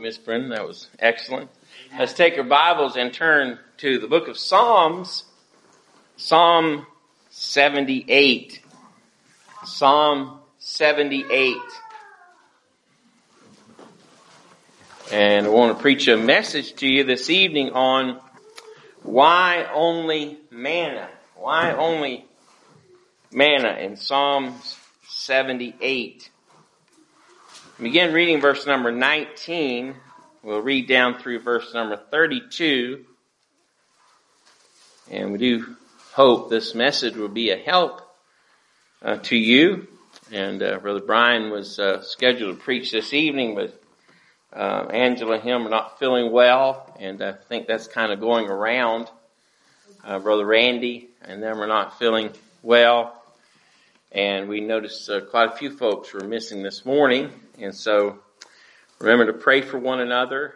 Miss Brendan. That was excellent. Let's take our Bibles and turn to the book of Psalms, Psalm 78. Psalm 78. And I want to preach a message to you this evening on why only manna. Why only manna in Psalms 78. Begin reading verse number 19. We'll read down through verse number 32. And we do hope this message will be a help to you. And Brother Brian was scheduled to preach this evening, but Angela and him are not feeling well. And I think that's kind of going around. Brother Randy and them are not feeling well. And we noticed quite a few folks were missing this morning. And so remember to pray for one another.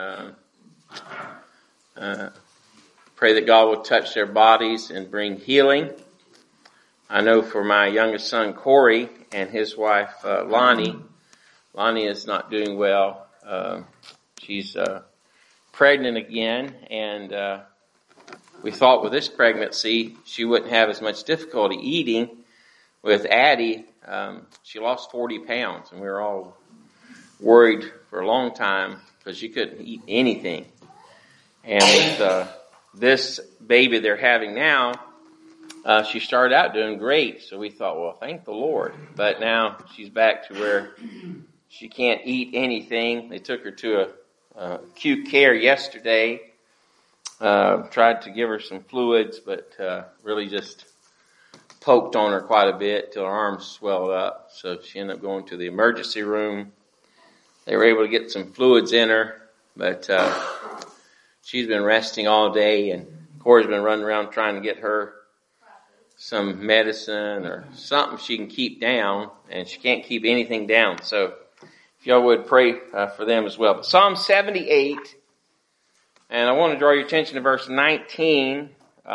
Pray that God will touch their bodies and bring healing. I know for my youngest son, Corey, and his wife, Lonnie. Lonnie is not doing well. She's pregnant again. And we thought with this pregnancy, she wouldn't have as much difficulty eating. With Addie, she lost 40 pounds, and we were all worried for a long time because she couldn't eat anything. And with this baby they're having now, she started out doing great. So we thought, well, thank the Lord. But now she's back to where she can't eat anything. They took her to a acute care yesterday. Tried to give her some fluids, but really just poked on her quite a bit till her arms swelled up. So she ended up going to the emergency room. They were able to get some fluids in her, but she's been resting all day, and Corey's been running around trying to get her some medicine or something she can keep down, and she can't keep anything down. So if y'all would pray for them as well. But Psalm 78, and I want to draw your attention to verse 19.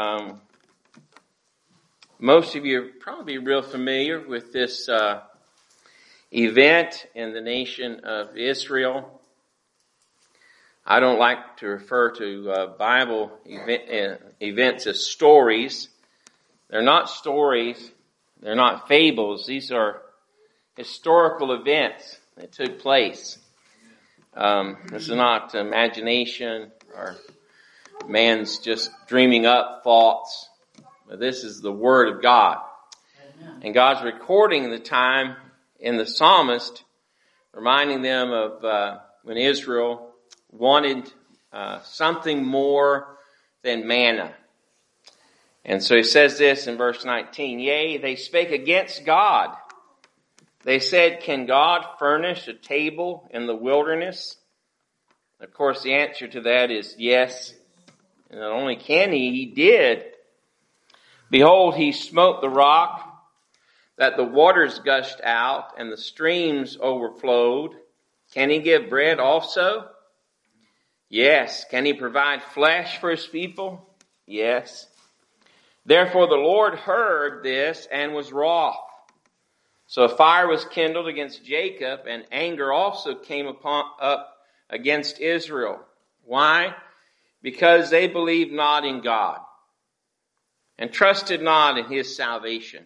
Most of you are probably real familiar with this event in the nation of Israel. I don't like to refer to Bible events as stories. They're not stories. They're not fables. These are historical events that took place. This is not imagination or man's just dreaming up thoughts. This is the Word of God. Amen. And God's recording the time in the psalmist, reminding them of when Israel wanted something more than manna. And so he says this in verse 19, "Yea, they spake against God. They said, Can God furnish a table in the wilderness?" Of course, the answer to that is yes. And not only can he did. "Behold, he smote the rock, that the waters gushed out, and the streams overflowed. Can he give bread also? Yes. Can he provide flesh for his people? Yes. Therefore the Lord heard this and was wroth. So a fire was kindled against Jacob, and anger also came up against Israel. Why? Because they believed not in God, and trusted not in his salvation.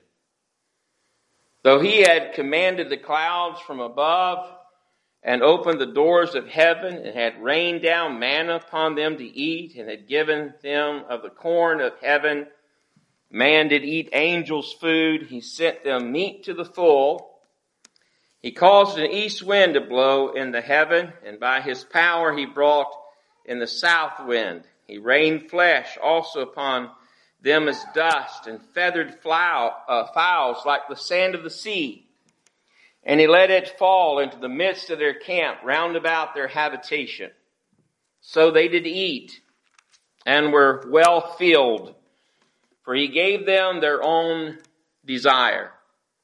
Though he had commanded the clouds from above, and opened the doors of heaven, and had rained down manna upon them to eat, and had given them of the corn of heaven, man did eat angels' food. He sent them meat to the full. He caused an east wind to blow in the heaven, and by his power he brought in the south wind. He rained flesh also upon them as dust, and feathered fowls like the sand of the sea. And he let it fall into the midst of their camp, round about their habitation. So they did eat, and were well filled, for he gave them their own desire.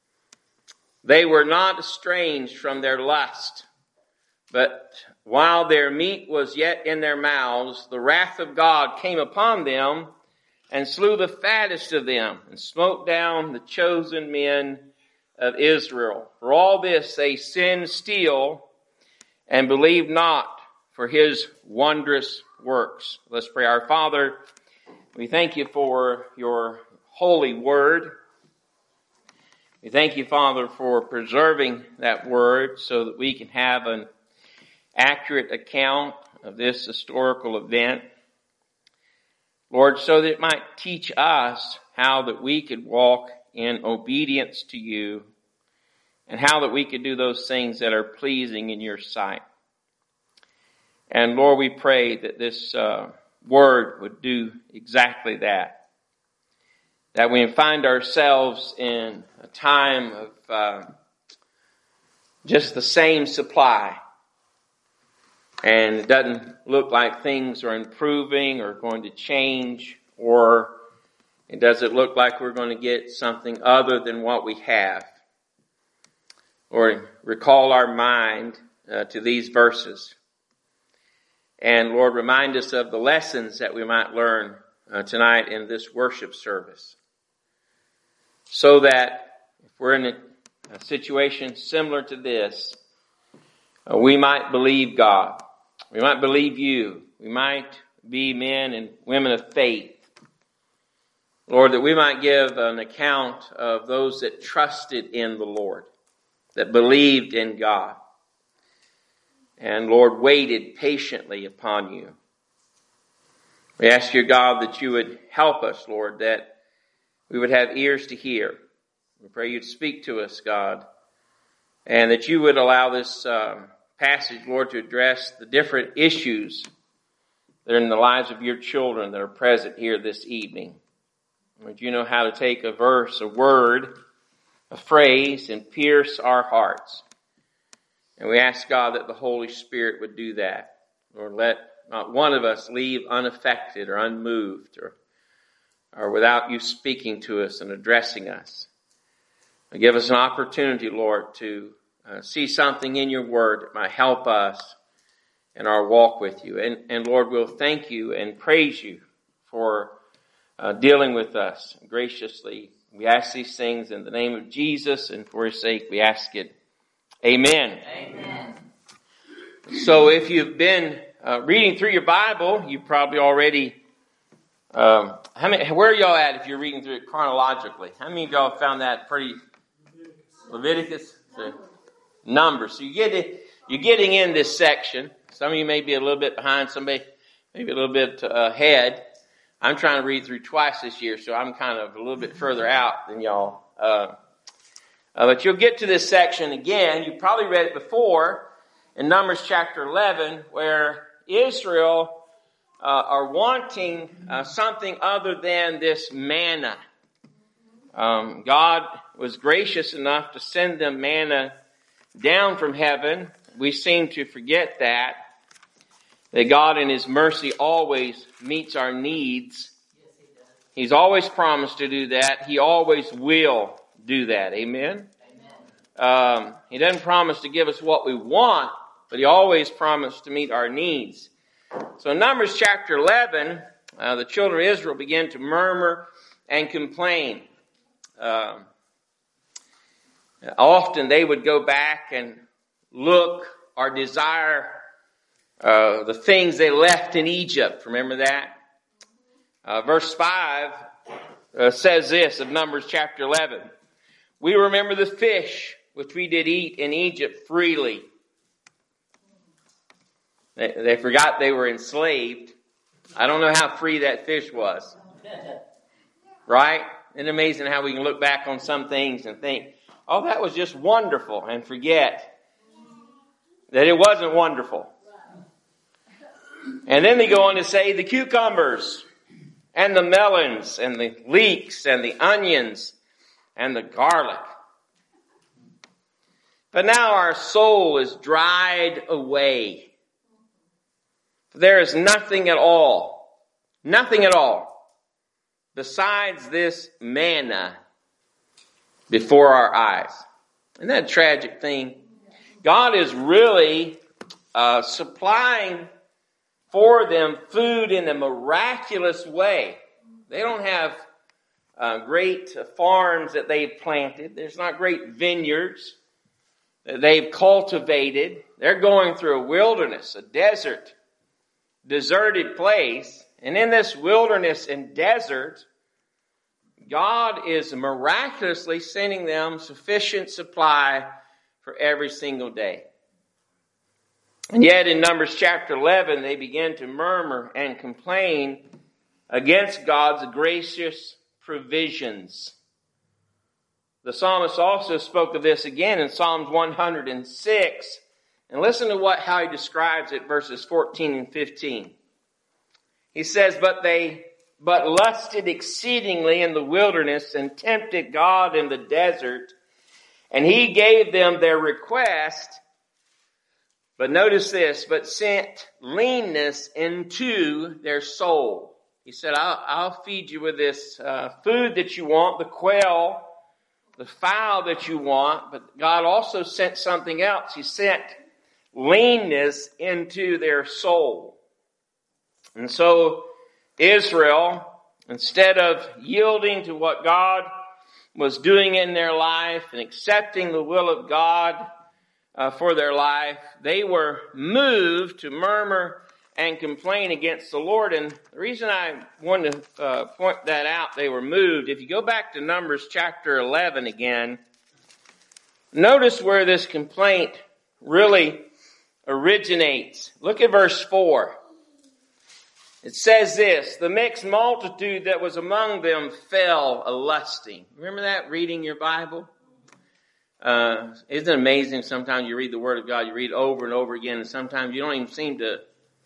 They were not estranged from their lust, but while their meat was yet in their mouths, the wrath of God came upon them, and slew the fattest of them, and smote down the chosen men of Israel. For all this they sinned still, and believed not for his wondrous works. Let's pray. Our Father, we thank you for your holy word. We thank you, Father, for preserving that word so that we can have an accurate account of this historical event. Lord, so that it might teach us how that we could walk in obedience to you and how that we could do those things that are pleasing in your sight. And Lord, we pray that this word would do exactly that. That we find ourselves in a time of just the same supply. And it doesn't look like things are improving or going to change, or it doesn't look like we're going to get something other than what we have. Lord, recall our mind to these verses. And Lord, remind us of the lessons that we might learn tonight in this worship service. So that if we're in a situation similar to this, we might believe God. We might believe you. We might be men and women of faith. Lord, that we might give an account of those that trusted in the Lord, that believed in God, and Lord, waited patiently upon you. We ask you, God, that you would help us, Lord, that we would have ears to hear. We pray you'd speak to us, God, and that you would allow this passage, Lord, to address the different issues that are in the lives of your children that are present here this evening. Lord, you know how to take a verse, a word, a phrase, and pierce our hearts. And we ask, God, that the Holy Spirit would do that. Lord, let not one of us leave unaffected or unmoved or without you speaking to us and addressing us. And give us an opportunity, Lord, to see something in your word that might help us in our walk with you. And Lord, we'll thank you and praise you for dealing with us graciously. We ask these things in the name of Jesus, and for his sake we ask it. Amen. Amen. So if you've been reading through your Bible, you probably already, where are y'all at if you're reading through it chronologically? How many of y'all found that pretty Leviticus? Numbers. So you're getting in this section. Some of you may be a little bit behind, somebody maybe a little bit ahead. I'm trying to read through twice this year, so I'm kind of a little bit further out than y'all. But you'll get to this section again. You probably read it before in Numbers chapter 11, where Israel are wanting something other than this manna. God was gracious enough to send them manna down from heaven. We seem to forget that God in his mercy always meets our needs. He's always promised to do that. He always will do that. Amen? He doesn't promise to give us what we want, but he always promised to meet our needs. So in Numbers chapter 11, the children of Israel began to murmur and complain. Often they would go back and look or desire the things they left in Egypt. Remember that? Verse 5 says this of Numbers chapter 11. We remember the fish which we did eat in Egypt freely. They forgot they were enslaved. I don't know how free that fish was. Right? Isn't it amazing how we can look back on some things and think, oh, that was just wonderful, and forget that it wasn't wonderful. And then they go on to say the cucumbers and the melons and the leeks and the onions and the garlic. But now our soul is dried away. There is nothing at all besides this manna before our eyes. Isn't that a tragic thing? God is really supplying for them food in a miraculous way. They don't have great farms that they've planted. There's not great vineyards that they've cultivated. They're going through a wilderness, a desert, deserted place. And in this wilderness and desert, God is miraculously sending them sufficient supply for every single day. And yet in Numbers chapter 11, they begin to murmur and complain against God's gracious provisions. The psalmist also spoke of this again in Psalms 106. And listen to how he describes it, verses 14 and 15. He says, but lusted exceedingly in the wilderness and tempted God in the desert, and he gave them their request. But notice this, but sent leanness into their soul. He said, I'll feed you with this food that you want, the quail, the fowl that you want. But God also sent something else. He sent leanness into their soul. And so Israel, instead of yielding to what God was doing in their life and accepting the will of God for their life, they were moved to murmur and complain against the Lord. And the reason I wanted to point that out, they were moved. If you go back to Numbers chapter 11 again, notice where this complaint really originates. Look at verse 4. It says this, the mixed multitude that was among them fell a-lusting. Remember that, reading your Bible? Isn't it amazing? Sometimes you read the Word of God, you read over and over again, and sometimes you don't even seem to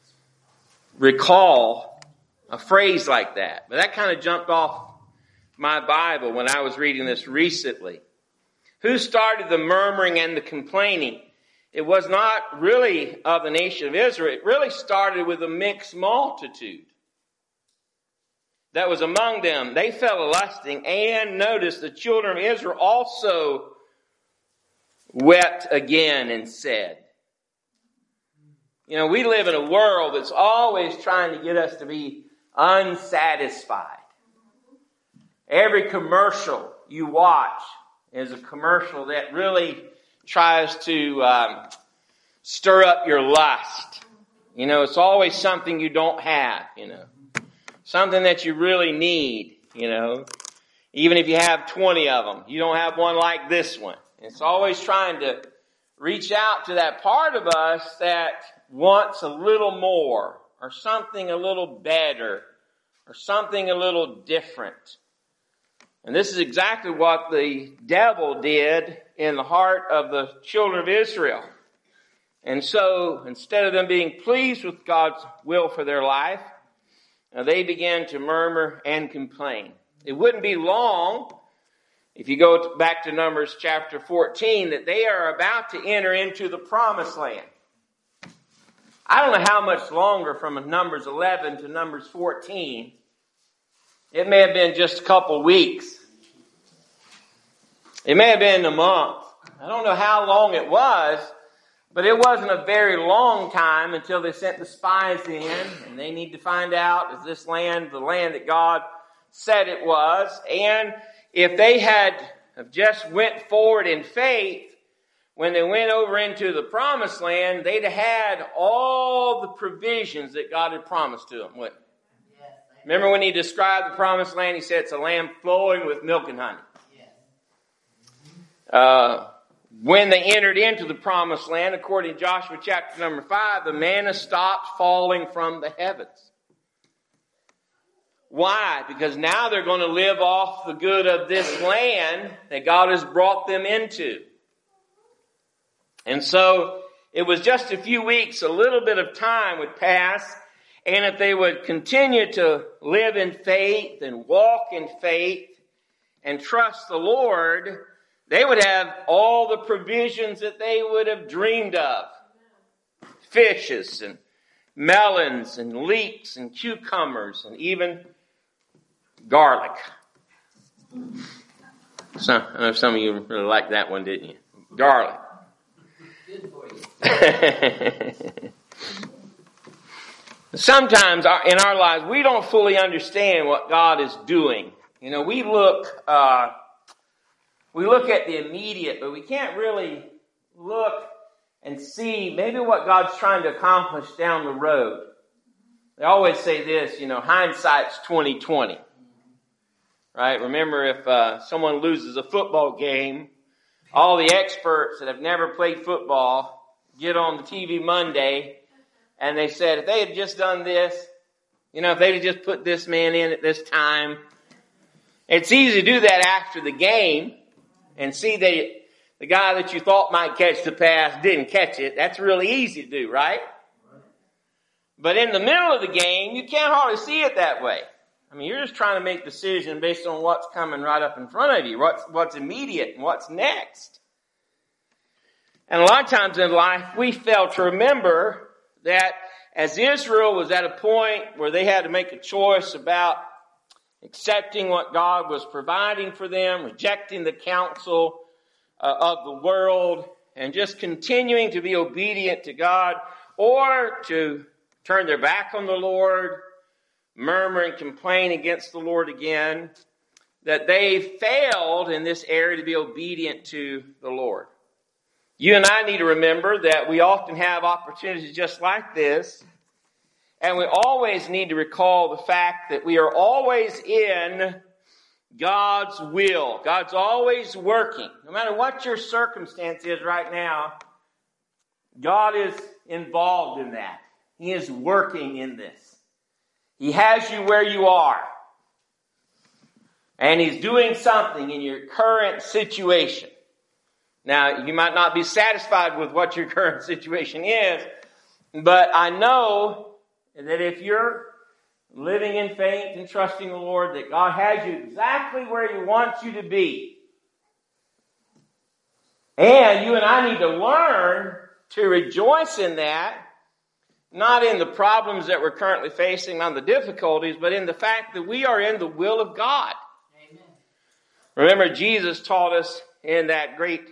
recall a phrase like that. But that kind of jumped off my Bible when I was reading this recently. Who started the murmuring and the complaining? It was not really of the nation of Israel. It really started with a mixed multitude that was among them. They fell a-lusting, and notice the children of Israel also wept again and said. You know, we live in a world that's always trying to get us to be unsatisfied. Every commercial you watch is a commercial that really tries to stir up your lust. You know, it's always something you don't have, you know. Something that you really need, you know. Even if you have 20 of them, you don't have one like this one. It's always trying to reach out to that part of us that wants a little more, or something a little better, or something a little different. And this is exactly what the devil did in the heart of the children of Israel. And so, instead of them being pleased with God's will for their life, they began to murmur and complain. It wouldn't be long, if you go back to Numbers chapter 14, that they are about to enter into the promised land. I don't know how much longer from Numbers 11 to Numbers 14. It may have been just a couple weeks. It may have been a month. I don't know how long it was, but it wasn't a very long time until they sent the spies in, and they need to find out, is this land the land that God said it was? And if they had just went forward in faith, when they went over into the promised land, they'd have had all the provisions that God had promised to them. Remember when he described the promised land, he said it's a land flowing with milk and honey. When they entered into the promised land, according to Joshua chapter number 5, the manna stopped falling from the heavens. Why? Because now they're going to live off the good of this land that God has brought them into. And so it was just a few weeks, a little bit of time would pass, and if they would continue to live in faith and walk in faith and trust the Lord, they would have all the provisions that they would have dreamed of. Fishes and melons and leeks and cucumbers and even garlic. I know some of you really liked that one, didn't you? Garlic. Good for you. Sometimes in our lives, we don't fully understand what God is doing. You know, we look at the immediate, but we can't really look and see maybe what God's trying to accomplish down the road. They always say this, hindsight's 20/20. Right? Remember, if someone loses a football game, all the experts that have never played football get on the TV Monday, and they said, if they had just done this, if they had just put this man in at this time. It's easy to do that after the game and see that the guy that you thought might catch the pass didn't catch it. That's really easy to do, right? But in the middle of the game, you can't hardly see it that way. I mean, you're just trying to make a decision based on what's coming right up in front of you, what's immediate and what's next. And a lot of times in life, we fail to remember that as Israel was at a point where they had to make a choice about accepting what God was providing for them, rejecting the counsel of the world, and just continuing to be obedient to God, or to turn their back on the Lord, murmur and complain against the Lord again, that they failed in this area to be obedient to the Lord. You and I need to remember that we often have opportunities just like this, and we always need to recall the fact that we are always in God's will. God's always working. No matter what your circumstance is right now, God is involved in that. He is working in this. He has you where you are. And He's doing something in your current situation. Now, you might not be satisfied with what your current situation is, but I know that if you're living in faith and trusting the Lord, that God has you exactly where He wants you to be. And you and I need to learn to rejoice in that, not in the problems that we're currently facing, not the difficulties, but in the fact that we are in the will of God. Amen. Remember, Jesus taught us in that great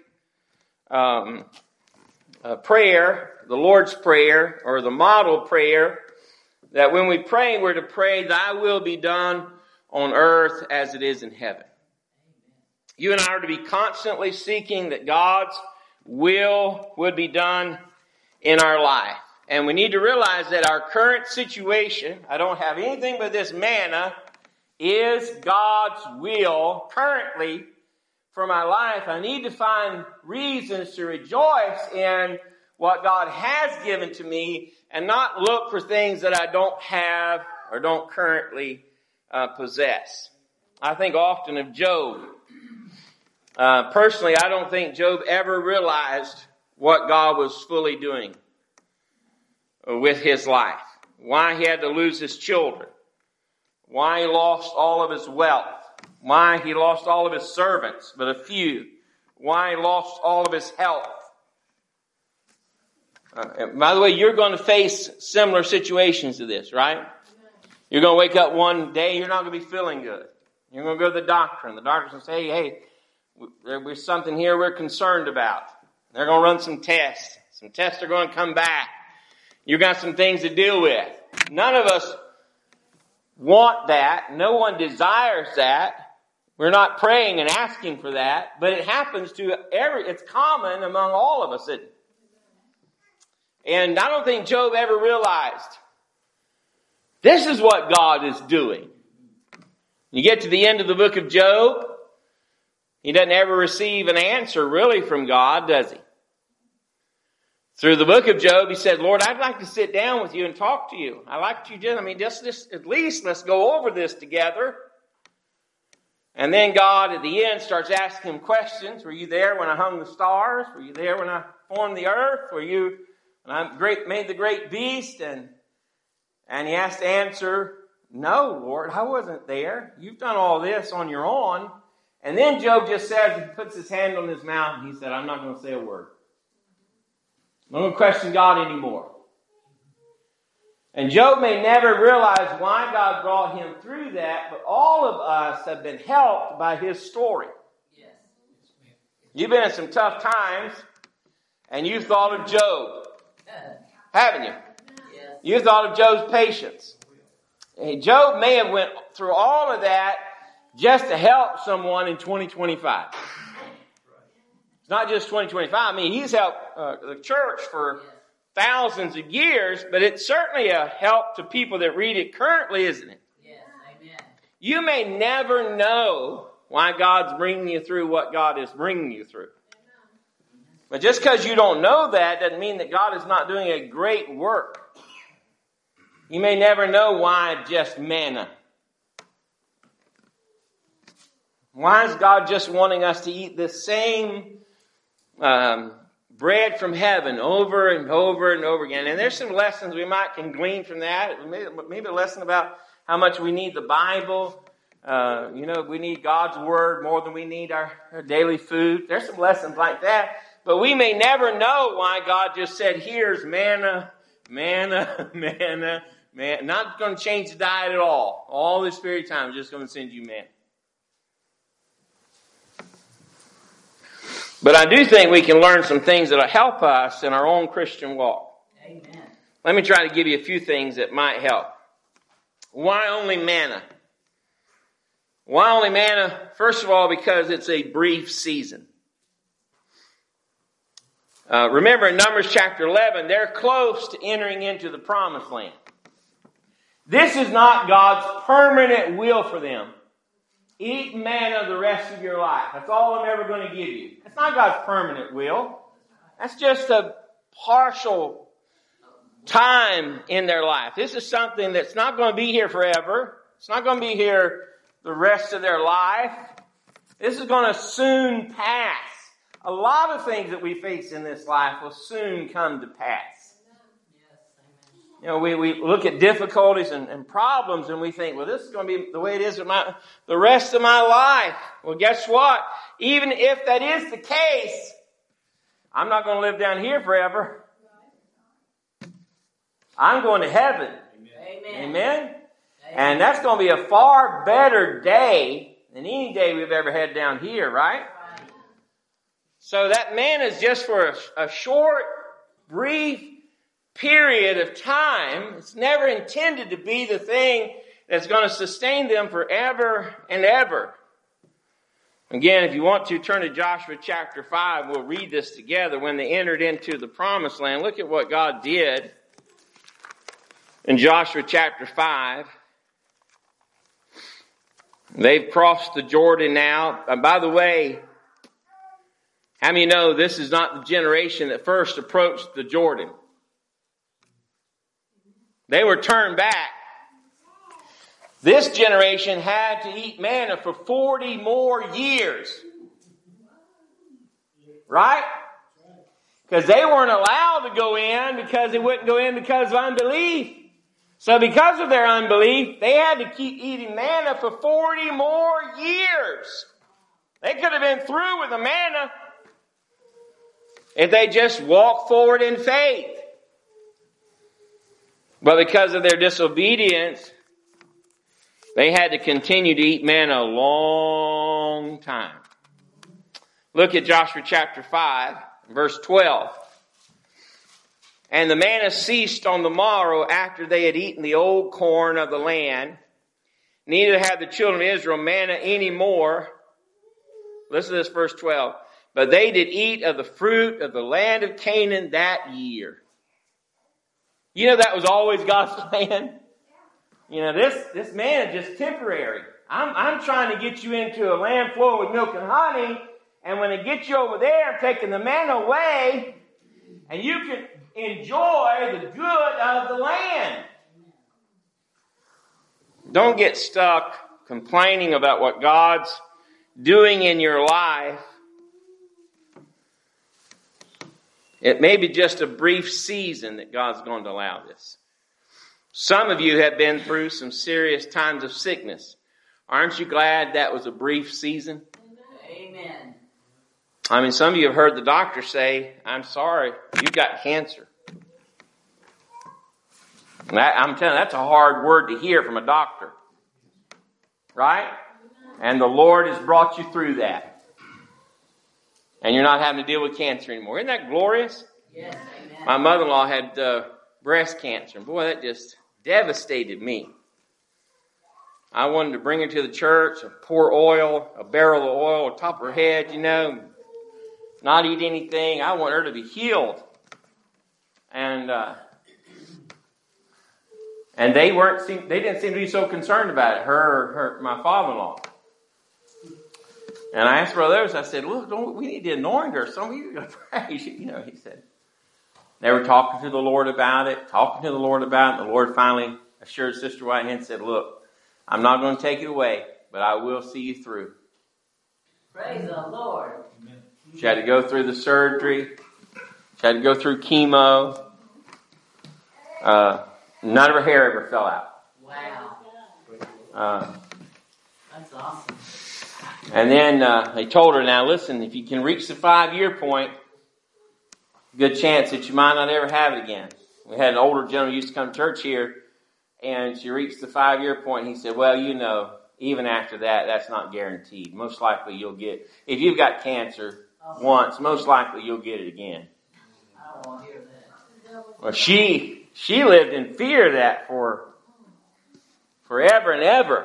prayer, the Lord's Prayer, or the model prayer, that when we pray, we're to pray, Thy will be done on earth as it is in heaven. You and I are to be constantly seeking that God's will would be done in our life. And we need to realize that our current situation, I don't have anything but this manna, is God's will currently for my life. I need to find reasons to rejoice in what God has given to me and not look for things that I don't have or don't currently possess. I think often of Job. Personally, I don't think Job ever realized what God was fully doing with his life. Why he had to lose his children. Why he lost all of his wealth. Why he lost all of his servants, but a few. Why he lost all of his health. By the way, you're going to face similar situations to this, right? You're going to wake up one day, you're not going to be feeling good. You're going to go to the doctor, and the doctor's going to say, hey, there's something here we're concerned about. They're going to run some tests. Some tests are going to come back. You've got some things to deal with. None of us want that. No one desires that. We're not praying and asking for that, but it happens to it's common among all of us. And I don't think Job ever realized this is what God is doing. You get to the end of the book of Job, he doesn't ever receive an answer really from God, does he? Through the book of Job, he said, Lord, I'd like to sit down with you and talk to you. I'd like you to, just at least let's go over this together. And then God at the end starts asking him questions. Were you there when I hung the stars? Were you there when I formed the earth? Were you when I made the great beast? And he has to answer, no, Lord, I wasn't there. You've done all this on your own. And then Job just says, he puts his hand on his mouth and he said, I'm not going to say a word. I'm not going to question God anymore. And Job may never realize why God brought him through that, but all of us have been helped by his story. Yes. You've been in some tough times, and you've thought of Job, haven't you? Yes. You thought of Job's patience. And Job may have went through all of that just to help someone in 2025. It's not just 2025. I mean, He's helped the church for thousands of years, but it's certainly a help to people that read it currently, isn't it? Yes, amen. You may never know why God's bringing you through what God is bringing you through. But just because you don't know that doesn't mean that God is not doing a great work. You may never know why just manna. Why is God just wanting us to eat the same bread from heaven over and over and over again? And there's some lessons we can glean from that. Maybe a lesson about how much we need the Bible. We need God's Word more than we need our daily food. There's some lessons like that. But we may never know why God just said, here's manna, manna, manna, manna. Not going to change the diet at all. All this period of time, I'm just going to send you manna. But I do think we can learn some things that will help us in our own Christian walk. Amen. Let me try to give you a few things that might help. Why only manna? Why only manna? First of all, because it's a brief season. Remember in Numbers chapter 11, they're close to entering into the promised land. This is not God's permanent will for them. Eat manna the rest of your life. That's all I'm ever going to give you. That's not God's permanent will. That's just a partial time in their life. This is something that's not going to be here forever. It's not going to be here the rest of their life. This is going to soon pass. A lot of things that we face in this life will soon come to pass. You know, we look at difficulties and problems and we think, well, this is going to be the way it is with the rest of my life. Well, guess what? Even if that is the case, I'm not going to live down here forever. I'm going to heaven. Amen. Amen? And that's going to be a far better day than any day we've ever had down here, right? So that manna is just for a short, brief period of time. It's never intended to be the thing that's going to sustain them forever and ever. Again, if you want to, turn to Joshua chapter 5. We'll read this together. When they entered into the promised land, look at what God did in Joshua chapter 5. They've crossed the Jordan now. By the way, how many know this is not the generation that first approached the Jordan? They were turned back. This generation had to eat manna for 40 more years. Right? Because they weren't allowed to go in because they wouldn't go in because of unbelief. So because of their unbelief, they had to keep eating manna for 40 more years. They could have been through with the manna if they just walked forward in faith. But because of their disobedience, they had to continue to eat manna a long time. Look at Joshua chapter 5, verse 12. And the manna ceased on the morrow after they had eaten the old corn of the land. Neither had the children of Israel manna any more. Listen to this, verse 12. But they did eat of the fruit of the land of Canaan that year. You know that was always God's plan. You know, this manna is just temporary. I'm trying to get you into a land flowing with milk and honey, and when it gets you over there, I'm taking the manna away, and you can enjoy the good of the land. Don't get stuck complaining about what God's doing in your life. It may be just a brief season that God's going to allow this. Some of you have been through some serious times of sickness. Aren't you glad that was a brief season? Amen. I mean, some of you have heard the doctor say, I'm sorry, you've got cancer. And I'm telling you, that's a hard word to hear from a doctor. Right? And the Lord has brought you through that. And you're not having to deal with cancer anymore. Isn't that glorious? Yes, amen. My mother-in-law had breast cancer. And boy, that just devastated me. I wanted to bring her to the church, pour oil, a barrel of oil on top of her head, you know, not eat anything. I want her to be healed. And they didn't seem to be so concerned about it. My father-in-law. And I asked Brother Lewis, I said, look, we need to anoint her. Some of you are going to pray. He said, they were talking to the Lord about it. And the Lord finally assured Sister Whitehead and said, look, I'm not going to take it away, but I will see you through. Praise the Lord. She had to go through the surgery. She had to go through chemo. None of her hair ever fell out. Wow. That's awesome. And then they told her, now listen, if you can reach the 5-year point, good chance that you might not ever have it again. We had an older gentleman who used to come to church here, and she reached the 5-year point. He said, well, even after that, that's not guaranteed. Most likely you'll get, if you've got cancer once, most likely you'll get it again. I don't want to hear that. Well, she lived in fear of that for forever and ever.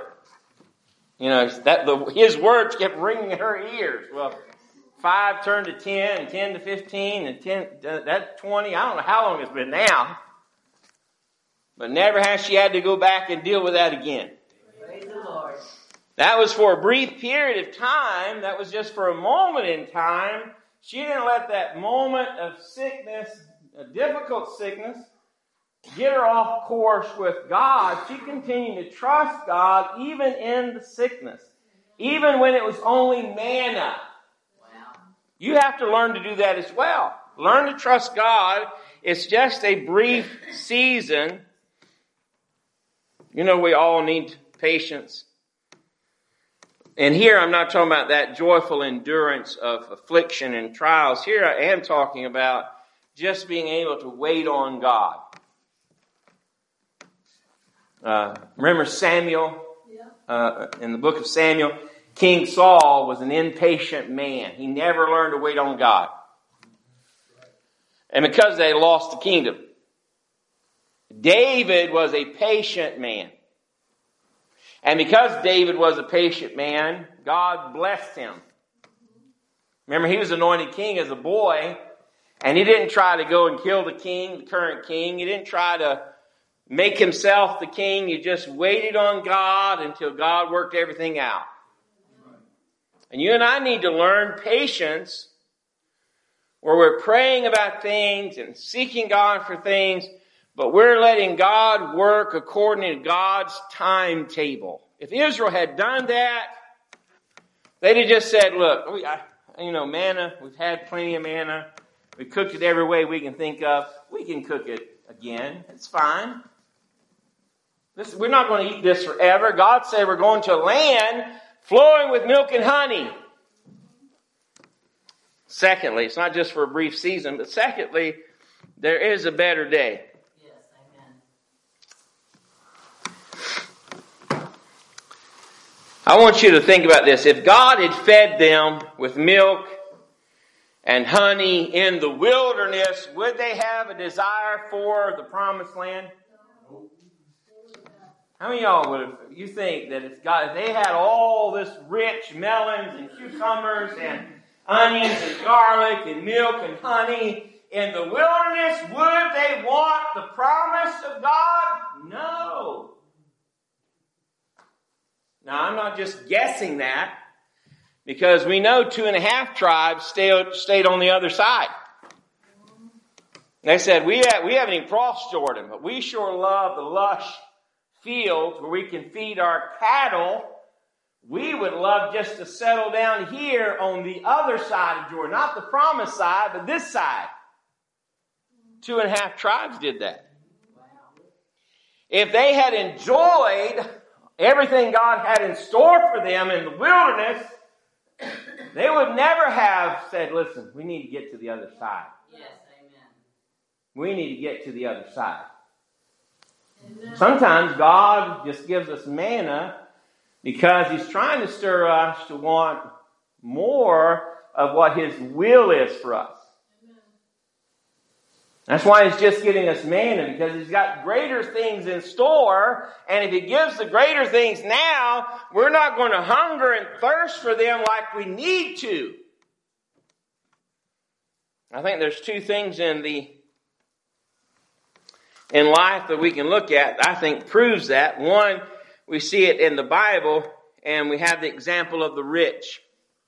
His words kept ringing in her ears. Well, 5 turned to 10, and 10 to 15, and 10, that's 20. I don't know how long it's been now. But never has she had to go back and deal with that again. Praise the Lord. That was for a brief period of time. That was just for a moment in time. She didn't let that moment of sickness, a difficult sickness, get her off course with God. She continued to trust God even in the sickness. Even when it was only manna. Wow. You have to learn to do that as well. Learn to trust God. It's just a brief season. We all need patience. And here I'm not talking about that joyful endurance of affliction and trials. Here I am talking about just being able to wait on God. Remember Samuel? In the book of Samuel, King Saul was an impatient man. He never learned to wait on God. And because they lost the kingdom. David was a patient man. And because David was a patient man, God blessed him. Remember, he was anointed king as a boy, and he didn't try to go and kill the king, the current king. He didn't try to make himself the king. He just waited on God until God worked everything out. And you and I need to learn patience, where we're praying about things and seeking God for things, but we're letting God work according to God's timetable. If Israel had done that, they'd have just said, look, manna, we've had plenty of manna. We cooked it every way we can think of. We can cook it again. It's fine. We're not going to eat this forever. God said we're going to a land flowing with milk and honey. Secondly, it's not just for a brief season, but secondly, there is a better day. Yes, amen. I want you to think about this. If God had fed them with milk and honey in the wilderness, would they have a desire for the promised land? How many of y'all would you think that if they had all this rich melons and cucumbers and onions and garlic and milk and honey in the wilderness, would they want the promise of God? No. Now, I'm not just guessing that, because we know 2.5 tribes stayed on the other side. They said, we haven't even crossed Jordan, but we sure love the lush fields where we can feed our cattle. We would love just to settle down here on the other side of Jordan. Not the promised side, but this side. 2.5 tribes did that. If they had enjoyed everything God had in store for them in the wilderness, they would never have said, listen, we need to get to the other side. Yes, amen. We need to get to the other side. Amen. Sometimes God just gives us manna because He's trying to stir us to want more of what His will is for us. That's why He's just getting us manna, because He's got greater things in store. And if He gives the greater things now, we're not going to hunger and thirst for them like we need to. I think there's two things in life that we can look at, I think proves that. One, we see it in the Bible, and we have the example of the rich.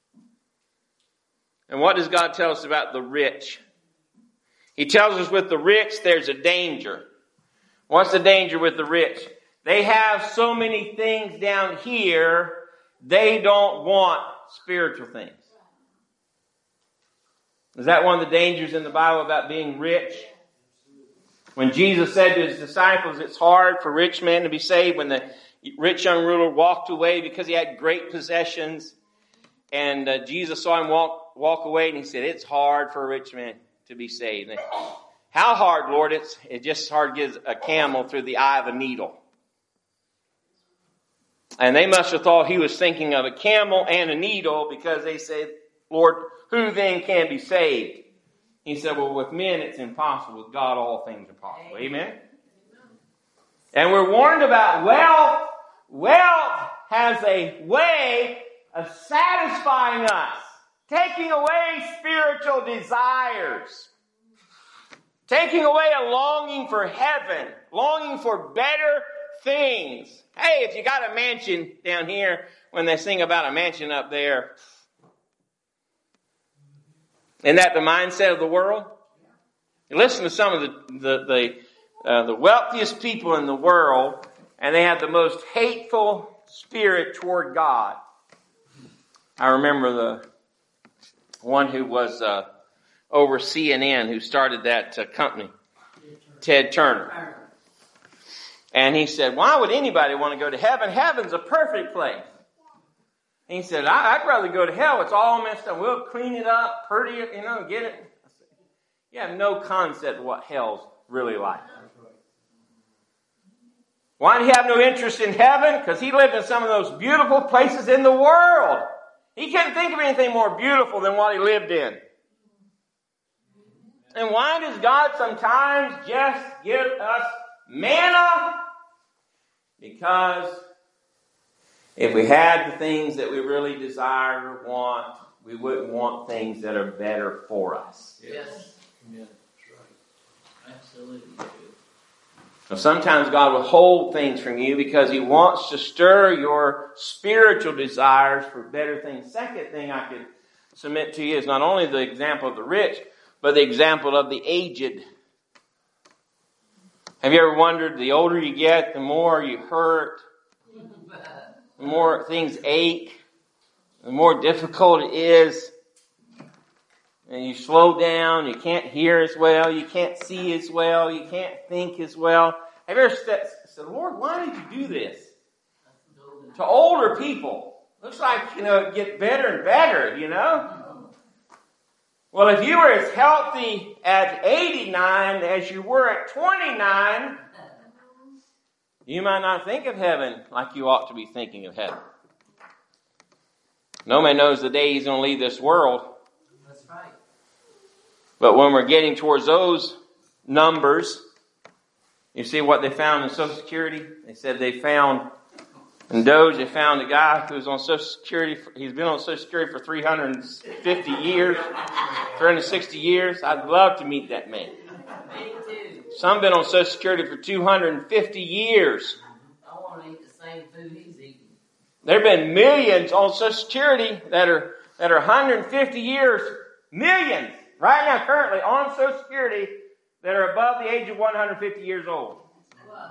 And what does God tell us about the rich? He tells us with the rich, there's a danger. What's the danger with the rich? They have so many things down here, they don't want spiritual things. Is that one of the dangers in the Bible about being rich? When Jesus said to his disciples, it's hard for rich men to be saved, when the rich young ruler walked away because he had great possessions, and Jesus saw him walk away, and he said, it's hard for a rich man to be saved. And, how hard, Lord? It's just as hard as a camel through the eye of a needle. And they must have thought he was thinking of a camel and a needle, because they said, Lord, who then can be saved? He said, well, with men it's impossible. With God all things are possible. Amen? And we're warned about wealth. Wealth has a way of satisfying us, taking away spiritual desires, taking away a longing for heaven, longing for better things. Hey, if you got a mansion down here, when they sing about a mansion up there, isn't that the mindset of the world? You listen to some of the wealthiest people in the world, and they have the most hateful spirit toward God. I remember the one who was over CNN, who started that company, Ted Turner. And he said, why would anybody want to go to heaven? Heaven's a perfect place. And he said, I'd rather go to hell. It's all messed up. We'll clean it up, purdy it, get it. I said, you have no concept of what hell's really like. Why did he have no interest in heaven? Because he lived in some of those beautiful places in the world. He couldn't think of anything more beautiful than what he lived in. And why does God sometimes just give us manna? Because if we had the things that we really desire or want, we wouldn't want things that are better for us. Yes. Yeah, that's right. Absolutely true. So sometimes God will hold things from you because He wants to stir your spiritual desires for better things. Second thing I could submit to you is not only the example of the rich, but the example of the aged. Have you ever wondered, the older you get, the more you hurt, the more things ache, the more difficult it is, and you slow down, you can't hear as well, you can't see as well, you can't think as well. Have you ever said, Lord, why did you do this? To older people. Looks like, it gets better and better, Well, if you were as healthy at 89 as you were at 29, you might not think of heaven like you ought to be thinking of heaven. No man knows the day he's going to leave this world. That's right. But when we're getting towards those numbers, you see what they found in Social Security? They said they found, in Doge, they found a guy who was on Social Security. He's been on Social Security for 350 years, 360 years. I'd love to meet that man. Me too. Some been on Social Security for 250 years. I want to eat the same food he's eating. There have been millions on Social Security that are 150 years. Millions right now currently on Social Security that are above the age of 150 years old. Wow.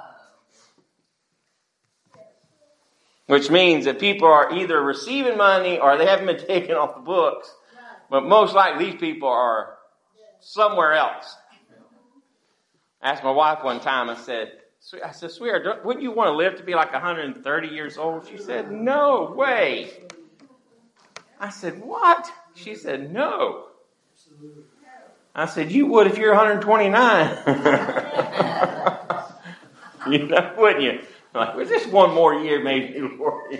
Which means that people are either receiving money or they haven't been taken off the books. But most likely these people are somewhere else. I asked my wife one time, I said, sweetheart, wouldn't you want to live to be like 130 years old? She said, no way. I said, what? She said, no. I said, you would if you're 129. Wouldn't you? Like, well, just one more year, maybe, Lord.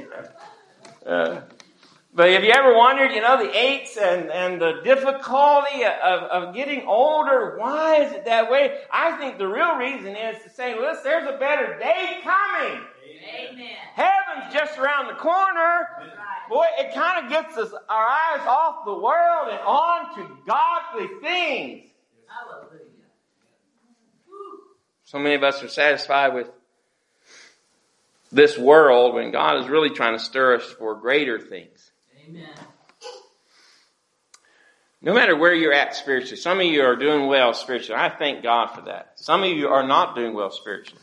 But have you ever wondered, the aches and the difficulty of getting older? Why is it that way? I think the real reason is to say, listen, there's a better day coming. Amen. Heaven's just around the corner. Right. boy, it kind of gets us our eyes off the world and on to godly things. Hallelujah. So many of us are satisfied with this world when God is really trying to stir us for greater things. Amen. No matter where you're at spiritually, some of you are doing well spiritually. I thank God for that. Some of you are not doing well spiritually.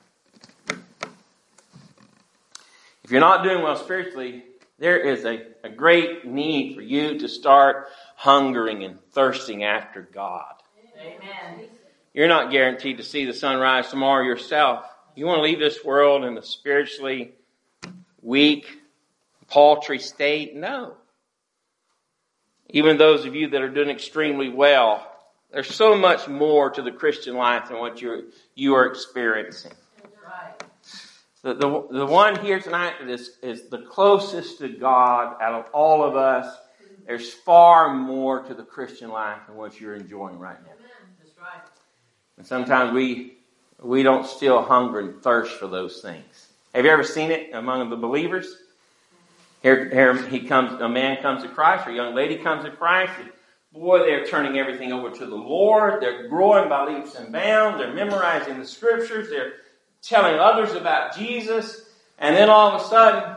If you're not doing well spiritually, there is a great need for you to start hungering and thirsting after God. Amen. You're not guaranteed to see the sunrise tomorrow yourself. You want to leave this world in a spiritually weak, paltry state? No. Even those of you that are doing extremely well, there's so much more to the Christian life than what you are experiencing. Right. The one here tonight that is the closest to God out of all of us, there's far more to the Christian life than what you're enjoying right now. That's right. And sometimes we don't still hunger and thirst for those things. Have you ever seen it among the believers? Here a man comes to Christ, or a young lady comes to Christ, and boy, they're turning everything over to the Lord. They're growing by leaps and bounds. They're memorizing the scriptures. They're telling others about Jesus. And then all of a sudden,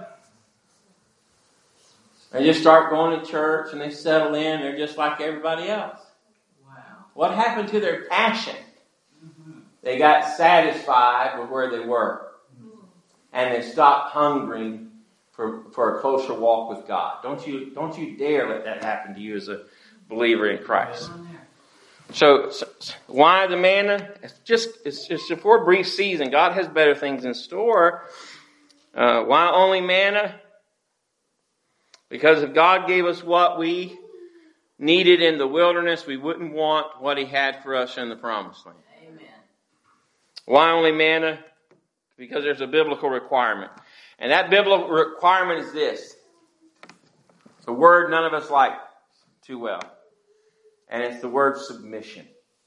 they just start going to church and they settle in. They're just like everybody else. Wow. What happened to their passion? They got satisfied with where they were. And they stopped hungering for a closer walk with God. Don't you dare let that happen to you as a believer in Christ. So why the manna? It's just for a brief season. God has better things in store. Why only manna? Because if God gave us what we needed in the wilderness, we wouldn't want what He had for us in the promised land. Amen. Why only manna? Because there's a biblical requirement. And that biblical requirement is this. It's a word none of us like too well. And it's the word submission.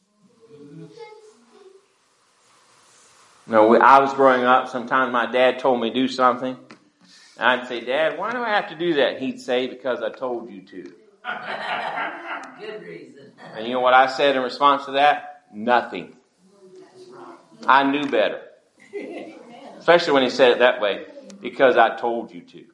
I was growing up, sometimes my dad told me to do something. And I'd say, Dad, why do I have to do that? And he'd say, because I told you to. Good reason. And you know what I said in response to that? Nothing. I knew better. Especially when he said it that way. Because I told you to.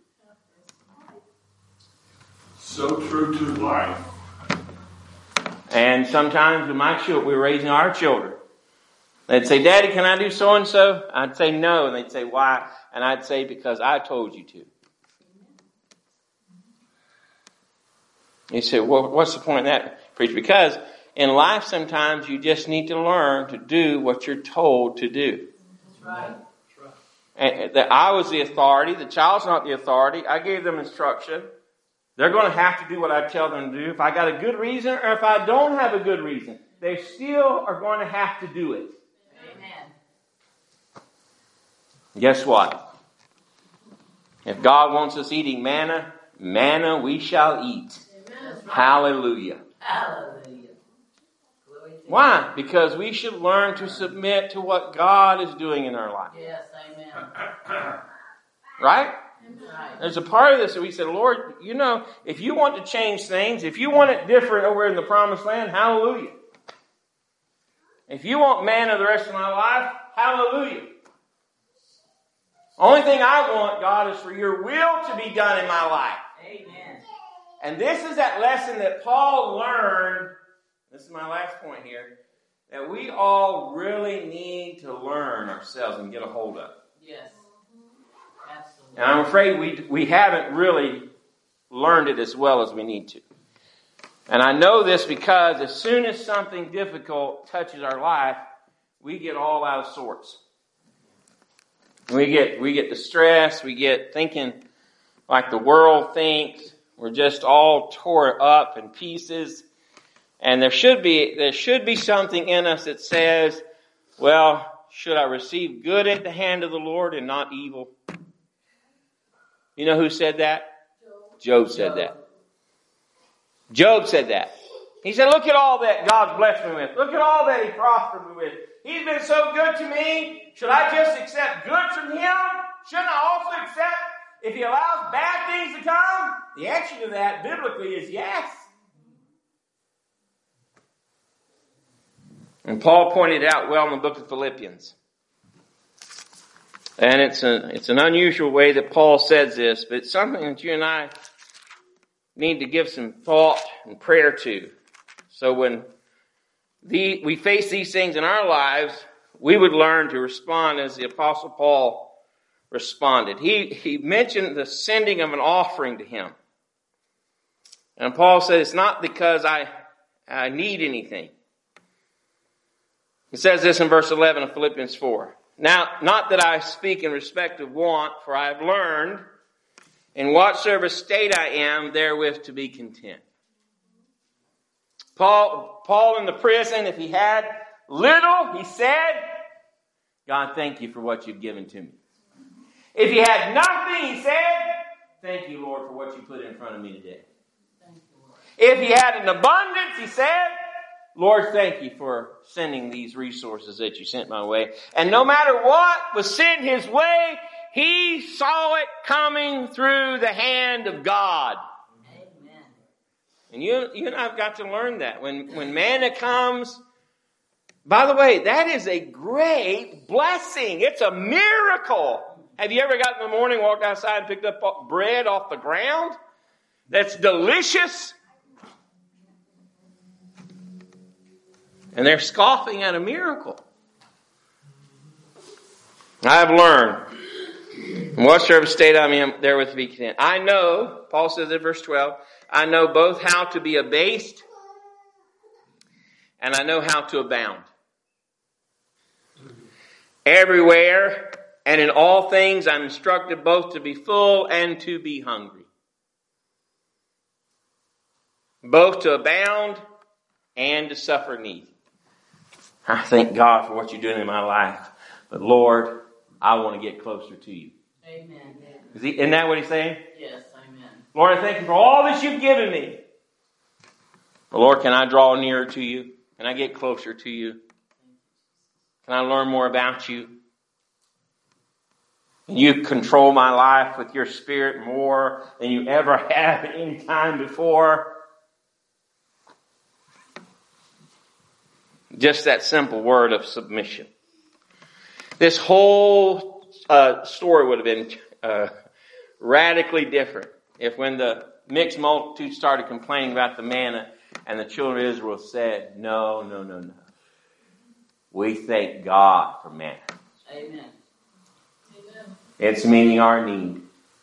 So true to life. And sometimes with my children, we were raising our children. They'd say, Daddy, can I do so-and-so? I'd say no. And they'd say, why? And I'd say, because I told you to. You say, well, what's the point of that, preacher? Because in life sometimes you just need to learn to do what you're told to do. That's right. And I was the authority. The child's not the authority. I gave them instruction. They're going to have to do what I tell them to do. If I got a good reason or if I don't have a good reason, they still are going to have to do it. Amen. Guess what? If God wants us eating manna, manna we shall eat. Amen. Hallelujah. Hallelujah. Glory to Why? God. Because we should learn to submit to what God is doing in our life. Yes, amen. Right? Right. There's a part of this that we said, Lord, if you want to change things, if you want it different over in the promised land, hallelujah. If you want manna the rest of my life, hallelujah. Only thing I want, God, is for your will to be done in my life. Amen. And this is that lesson that Paul learned. This is my last point here. That we all really need to learn ourselves and get a hold of. Yes. Absolutely. And I'm afraid we haven't really learned it as well as we need to. And I know this because as soon as something difficult touches our life, we get all out of sorts. We get distressed. We get thinking like the world thinks. We're just all tore up in pieces. And there should be something in us that says, well, should I receive good at the hand of the Lord and not evil? You know who said that? Job said that. Job said that. He said, look at all that God's blessed me with. Look at all that He prospered me with. He's been so good to me. Should I just accept good from Him? Shouldn't I also accept if he allows bad things to come, the answer to that biblically is yes. And Paul pointed out well in the book of Philippians. And it's an unusual way that Paul says this, but it's something that you and I need to give some thought and prayer to. So when we face these things in our lives, we would learn to respond as the Apostle Paul responded. He mentioned the sending of an offering to him. And Paul said, it's not because I need anything. He says this in verse 11 of Philippians 4. Now, not that I speak in respect of want, for I have learned in whatsoever state I am, therewith to be content. Paul in the prison, if he had little, he said, God, thank you for what you've given to me. If he had nothing, he said, thank you, Lord, for what you put in front of me today. If he had an abundance, he said, Lord, thank you for sending these resources that you sent my way. And no matter what was sent his way, he saw it coming through the hand of God. Amen. And you and I have got to learn that. When manna comes, by the way, that is a great blessing. It's a miracle. Have you ever gotten in the morning, walked outside and picked up bread off the ground? That's delicious. And they're scoffing at a miracle. I have learned, in whatsoever state I am, therewith to be content. I know, Paul says in verse 12, I know both how to be abased and I know how to abound. Everywhere and in all things I'm instructed both to be full and to be hungry. Both to abound and to suffer need. I thank God for what you're doing in my life. But Lord, I want to get closer to you. Amen. Isn't that what he's saying? Yes, amen. Lord, I thank you for all that you've given me. But Lord, can I draw nearer to you? Can I get closer to you? Can I learn more about you? Can you control my life with your Spirit more than you ever have at any time before? Just that simple word of submission. This whole story would have been radically different if when the mixed multitude started complaining about the manna and the children of Israel said, no. We thank God for manna. Amen. It's meeting our need.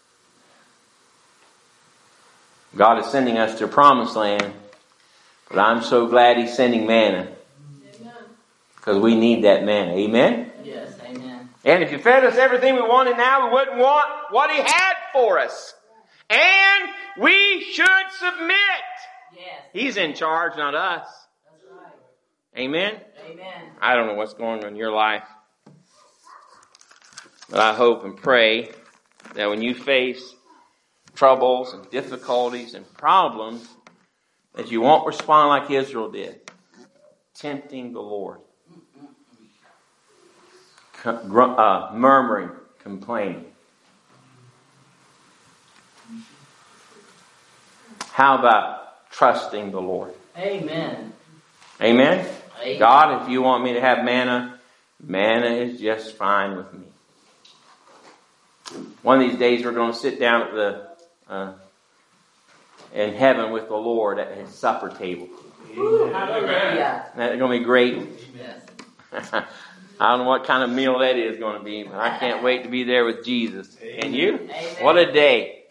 God is sending us to a promised land, but I'm so glad He's sending manna. Because we need that manna. Amen? Yes, amen. And if you fed us everything we wanted now, we wouldn't want what He had for us. And we should submit. Yes. He's in charge, not us. That's right. Amen? Amen. I don't know what's going on in your life. But I hope and pray that when you face troubles and difficulties and problems, that you won't respond like Israel did, tempting the Lord. Murmuring, complaining. How about trusting the Lord? Amen. Amen? Amen. God, if you want me to have manna, manna is just fine with me. One of these days we're going to sit down at the in heaven with the Lord at His supper table. Hallelujah. That's going to be great. Yes. I don't know what kind of meal that is going to be, but I can't wait to be there with Jesus. And you? Amen. What a day.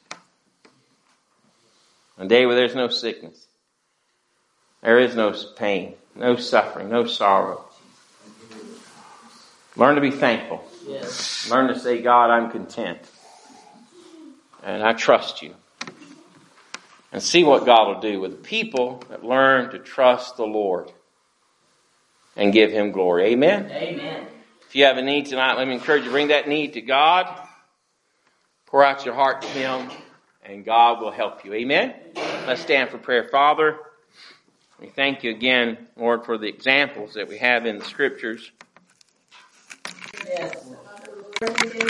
A day where there's no sickness. There is no pain, no suffering, no sorrow. Learn to be thankful. Yes. Learn to say, God, I'm content. And I trust you. And see what God will do with the people that learn to trust the Lord and give Him glory. Amen? Amen. If you have a need tonight, let me encourage you to bring that need to God. Pour out your heart to Him, and God will help you. Amen? Let's stand for prayer. Father, we thank you again, Lord, for the examples that we have in the Scriptures. Yes.